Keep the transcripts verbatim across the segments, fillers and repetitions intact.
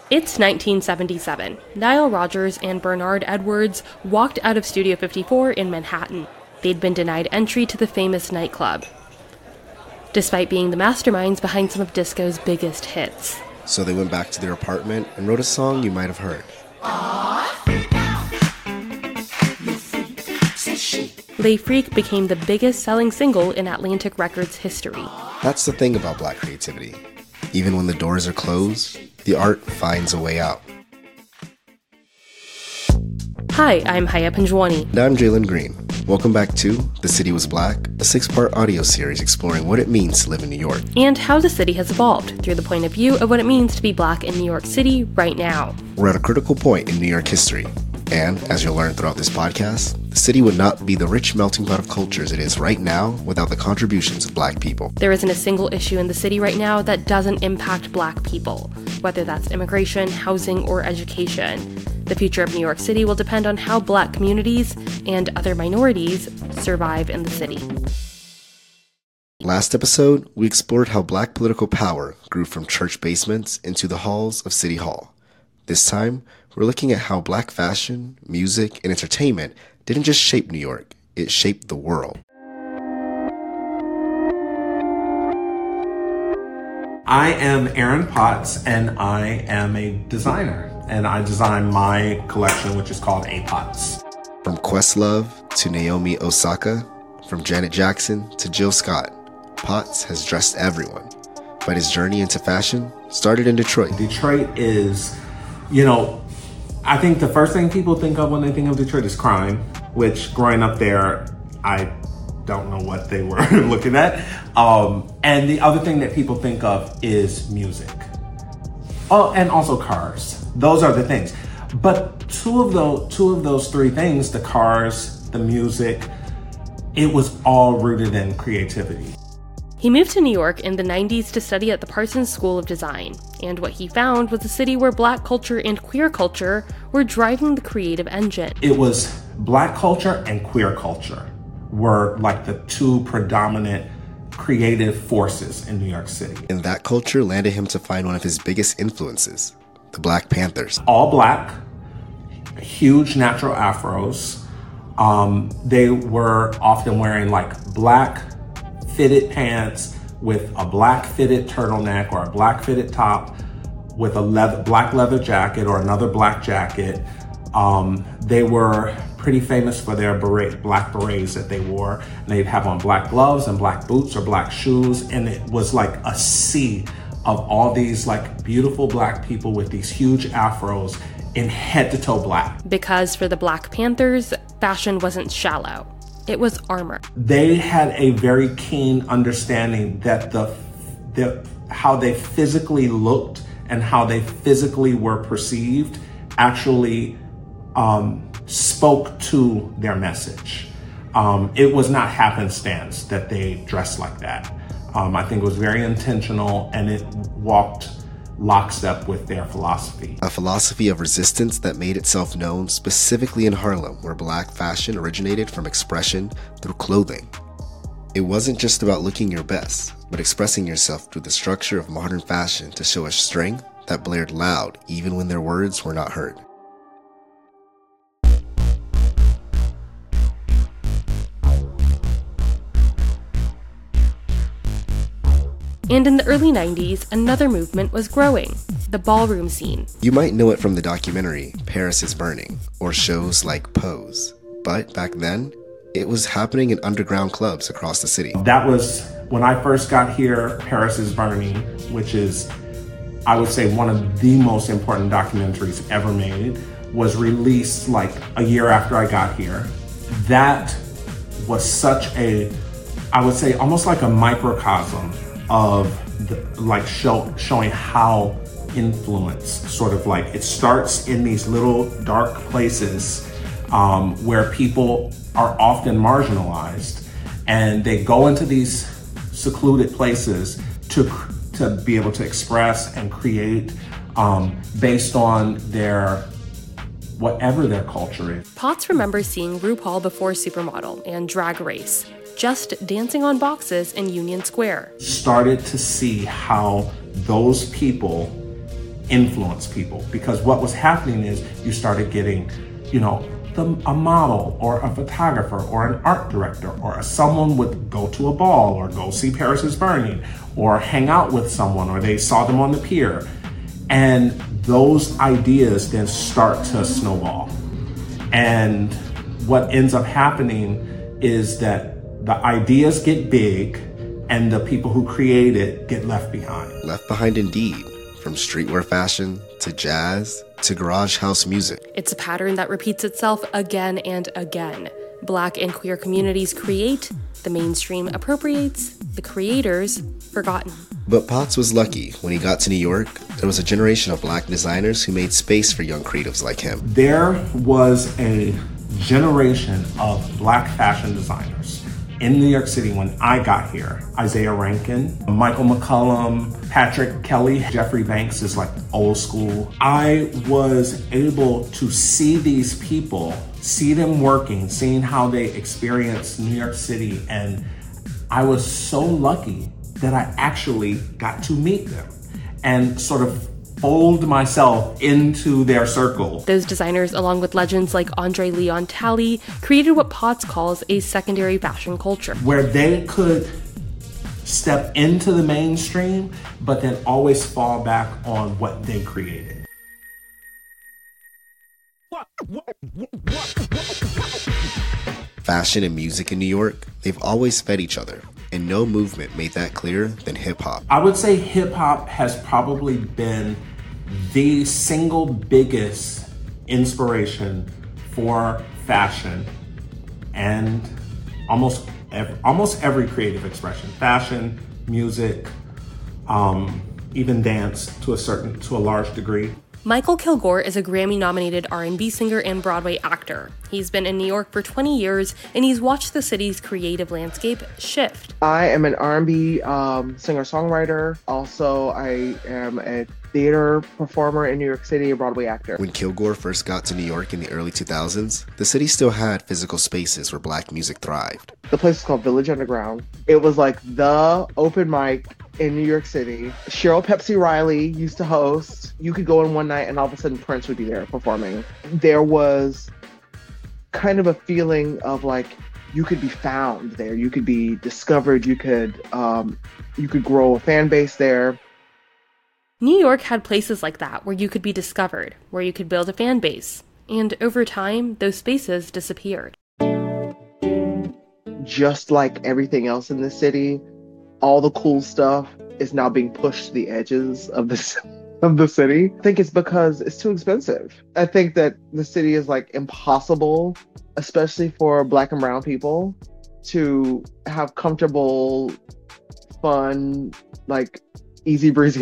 It's nineteen seventy-seven. Nile Rodgers and Bernard Edwards walked out of Studio fifty-four in Manhattan. They'd been denied entry to the famous nightclub, despite being the masterminds behind some of disco's biggest hits. So they went back to their apartment and wrote a song you might have heard. Les Freaks became the biggest selling single in Atlantic Records history. That's the thing about Black creativity. Even when the doors are closed, the art finds a way out. Hi, I'm Haya Panjwani. And I'm Jalen Green. Welcome back to The City Was Black, a six-part audio series exploring what it means to live in New York. And how the city has evolved through the point of view of what it means to be Black in New York City right now. We're at a critical point in New York history. And, as you'll learn throughout this podcast, the city would not be the rich melting pot of cultures it is right now without the contributions of Black people. There isn't a single issue in the city right now that doesn't impact Black people, whether that's immigration, housing, or education. The future of New York City will depend on how Black communities and other minorities survive in the city. Last episode, we explored how Black political power grew from church basements into the halls of City Hall. This time, we're looking at how Black fashion, music, and entertainment didn't just shape New York, it shaped the world. I am Aaron Potts, and I am a designer, and I design my collection, which is called A Potts. From Questlove to Naomi Osaka, from Janet Jackson to Jill Scott, Potts has dressed everyone. But his journey into fashion started in Detroit. Detroit is, you know, I think the first thing people think of when they think of Detroit is crime, which growing up there, I don't know what they were looking at. Um, and the other thing that people think of is music. Oh, and also cars. Those are the things. But two of those, two of those three things, the cars, the music, it was all rooted in creativity. He moved to New York in the nineties to study at the Parsons School of Design, and what he found was a city where Black culture and queer culture were driving the creative engine. It was Black culture and queer culture were like the two predominant creative forces in New York City. And that culture landed him to find one of his biggest influences, the Black Panthers. All Black, huge natural afros. Um, they were often wearing like Black fitted pants with a Black fitted turtleneck or a Black fitted top with a leather, black leather jacket or another Black jacket. Um, they were pretty famous for their beret, Black berets that they wore. And they'd have on Black gloves and Black boots or Black shoes. And it was like a sea of all these like beautiful Black people with these huge afros in head to toe Black. Because for the Black Panthers, fashion wasn't shallow. It was armor. They had a very keen understanding that the, the how they physically looked and how they physically were perceived actually um, spoke to their message. Um, it was not happenstance that they dressed like that. Um, I think it was very intentional, and it walked lockstep with their philosophy. A philosophy of resistance that made itself known specifically in Harlem, where Black fashion originated from expression through clothing. It wasn't just about looking your best, but expressing yourself through the structure of modern fashion to show a strength that blared loud even when their words were not heard. And in the early nineties, another movement was growing, the ballroom scene. You might know it from the documentary Paris is Burning, or shows like Pose. But back then, it was happening in underground clubs across the city. That was, when I first got here, Paris is Burning, which is, I would say, one of the most important documentaries ever made, was released like a year after I got here. That was such a, I would say, almost like a microcosm of the, like show, showing how influence sort of like, it starts in these little dark places um, where people are often marginalized, and they go into these secluded places to to be able to express and create um, based on their whatever their culture is. Potts remembers seeing RuPaul before Supermodel and Drag Race, just dancing on boxes in Union Square. Started to see how those people influence people, because what was happening is you started getting, you know, the, a model or a photographer or an art director or a, someone would go to a ball or go see Paris is Burning or hang out with someone, or they saw them on the pier. And those ideas then start to snowball. And what ends up happening is that the ideas get big and the people who create it get left behind. Left behind indeed, from streetwear fashion to jazz to garage house music. It's a pattern that repeats itself again and again. Black and queer communities create, the mainstream appropriates, the creators forgotten. But Potts was lucky. When he got to New York, there was a generation of Black designers who made space for young creatives like him. There was a generation of Black fashion designers in New York City when I got here. Isaiah Rankin, Michael McCollum, Patrick Kelly, Jeffrey Banks is like old school. I was able to see these people, see them working, seeing how they experience New York City, and I was so lucky that I actually got to meet them and sort of fold myself into their circle. Those designers, along with legends like Andre Leon Talley, created what Potts calls a secondary fashion culture, where they could step into the mainstream, but then always fall back on what they created. Fashion and music in New York, they've always fed each other, and no movement made that clearer than hip-hop. I would say hip-hop has probably been the single biggest inspiration for fashion and almost every, almost every creative expression. Fashion, music, um, even dance to a certain, to a large degree. Michael Kilgore is a Grammy-nominated R and B singer and Broadway actor. He's been in New York for twenty years, and he's watched the city's creative landscape shift. I am an R and B um, singer-songwriter. Also, I am a theater performer in New York City, a Broadway actor. When Kilgore first got to New York in the early two thousands, the city still had physical spaces where Black music thrived. The place is called Village Underground. It was like the open mic in New York City. Cheryl Pepsi Riley used to host. You could go in one night and all of a sudden Prince would be there performing. There was kind of a feeling of like you could be found there. You could be discovered. You could um, you could grow a fan base there. New York had places like that where you could be discovered, where you could build a fan base. And over time, those spaces disappeared. Just like everything else in the city, all the cool stuff is now being pushed to the edges of the, of the city. I think it's because it's too expensive. I think that the city is like impossible, especially for Black and brown people, to have comfortable, fun, like easy breezy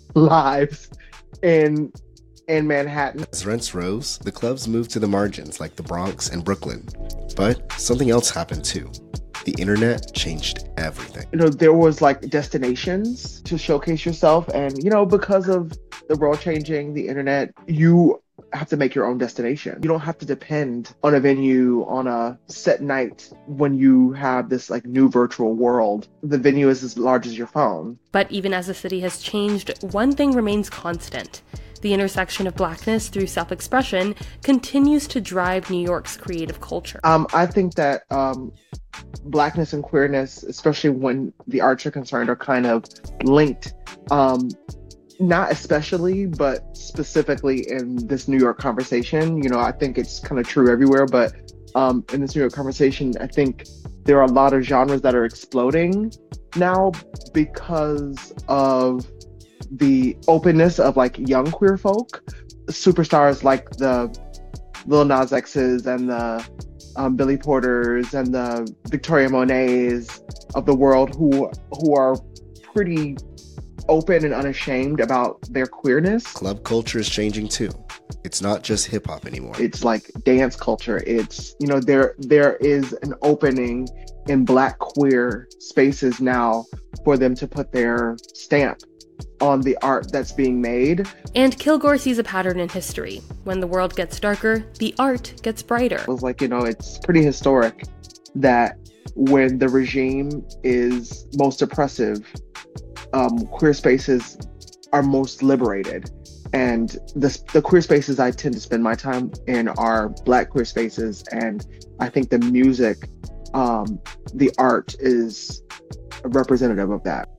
lives in in Manhattan. As rents rose, the clubs moved to the margins like the Bronx and Brooklyn. But something else happened too. The internet changed everything. You know, there was like destinations to showcase yourself, and you know, because of the world changing, the internet, you have to make your own destination. You don't have to depend on a venue on a set night when you have this like new virtual world. The venue is as large as your phone. But even as the city has changed, one thing remains constant. The intersection of Blackness through self-expression continues to drive New York's creative culture. Um, I think that um, Blackness and queerness, especially when the arts are concerned, are kind of linked. Um, Not especially, but specifically in this New York conversation. You know, I think it's kind of true everywhere, but um, in this New York conversation, I think there are a lot of genres that are exploding now because of the openness of like young queer folk. Superstars like the Lil Nas X's and the um, Billy Porters and the Victoria Monets of the world who who are pretty open and unashamed about their queerness. Club culture is changing too. It's not just hip hop anymore. It's like dance culture. It's, you know, there there is an opening in Black queer spaces now for them to put their stamp on the art that's being made. And Kilgore sees a pattern in history. When the world gets darker, the art gets brighter. It was like, you know, it's pretty historic that when the regime is most oppressive, Um, queer spaces are most liberated. And the, the queer spaces I tend to spend my time in are Black queer spaces. And I think the music, um, the art is representative of that.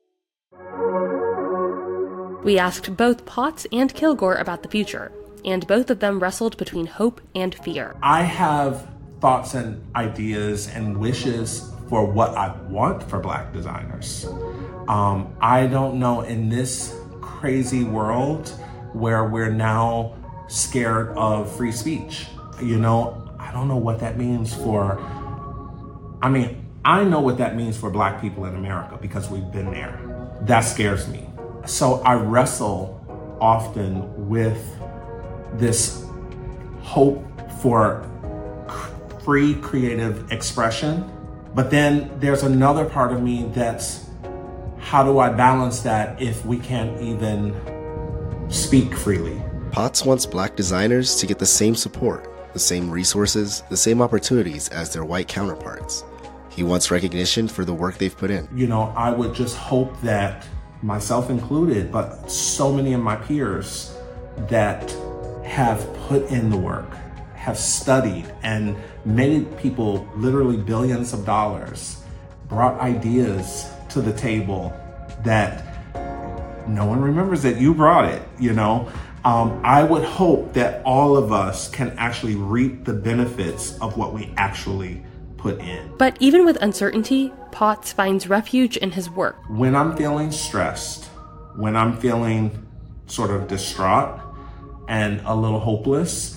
We asked both Potts and Kilgore about the future, and both of them wrestled between hope and fear. I have thoughts and ideas and wishes for what I want for Black designers. Um, I don't know, in this crazy world where we're now scared of free speech, you know, I don't know what that means for, I mean, I know what that means for Black people in America because we've been there. That scares me. So I wrestle often with this hope for free creative expression. But then there's another part of me that's, how do I balance that if we can't even speak freely? Potts wants Black designers to get the same support, the same resources, the same opportunities as their white counterparts. He wants recognition for the work they've put in. You know, I would just hope that, myself included, but so many of my peers that have put in the work, have studied and made people literally billions of dollars, brought ideas to the table that no one remembers that you brought it, you know? Um, I would hope that all of us can actually reap the benefits of what we actually put in. But even with uncertainty, Potts finds refuge in his work. When I'm feeling stressed, when I'm feeling sort of distraught and a little hopeless,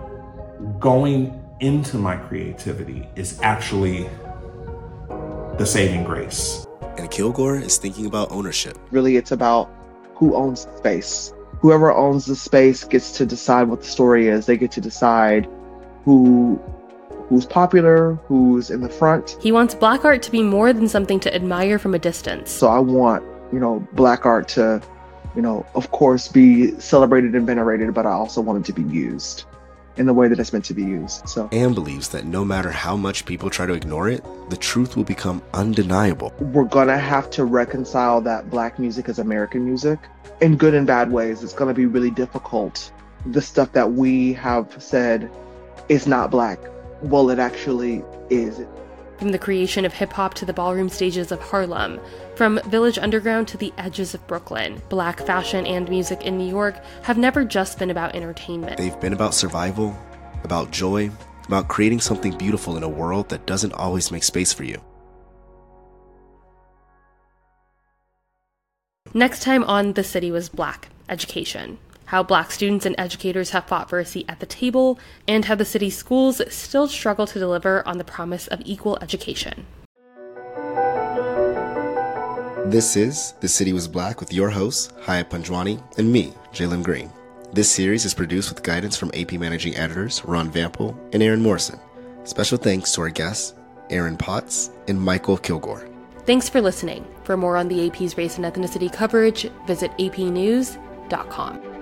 going into my creativity is actually the saving grace. And Kilgore is thinking about ownership. Really, it's about who owns the space. Whoever owns the space gets to decide what the story is. They get to decide who who's popular, who's in the front. He wants Black art to be more than something to admire from a distance. So I want, you know, Black art to, you know, of course, be celebrated and venerated, but I also want it to be used in the way that it's meant to be used. So Anne believes that no matter how much people try to ignore it, the truth will become undeniable. We're gonna have to reconcile that Black music is American music in good and bad ways. It's gonna be really difficult. The stuff that we have said is not Black, well, it actually is. From the creation of hip-hop to the ballroom stages of Harlem, from Village Underground to the edges of Brooklyn, Black fashion and music in New York have never just been about entertainment. They've been about survival, about joy, about creating something beautiful in a world that doesn't always make space for you. Next time on The City Was Black, education. How Black students and educators have fought for a seat at the table, and how the city's schools still struggle to deliver on the promise of equal education. This is The City Was Black with your hosts, Haya Panjwani, and me, Jalen Green. This series is produced with guidance from A P Managing Editors Ron Vampel and Aaron Morrison. Special thanks to our guests, Aaron Potts and Michael Kilgore. Thanks for listening. For more on the A P's race and ethnicity coverage, visit a p news dot com.